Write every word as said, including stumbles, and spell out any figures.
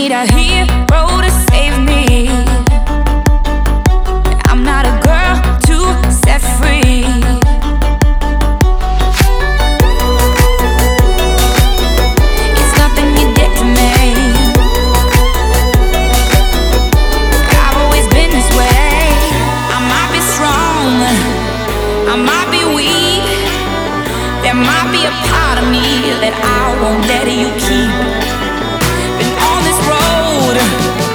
need a hero to save me. I'm not a girl to set free. It's nothing you did to me. I've always been this way. I might be strong, I might be weak. There might be a part of me that I won't let you keep. Been on this road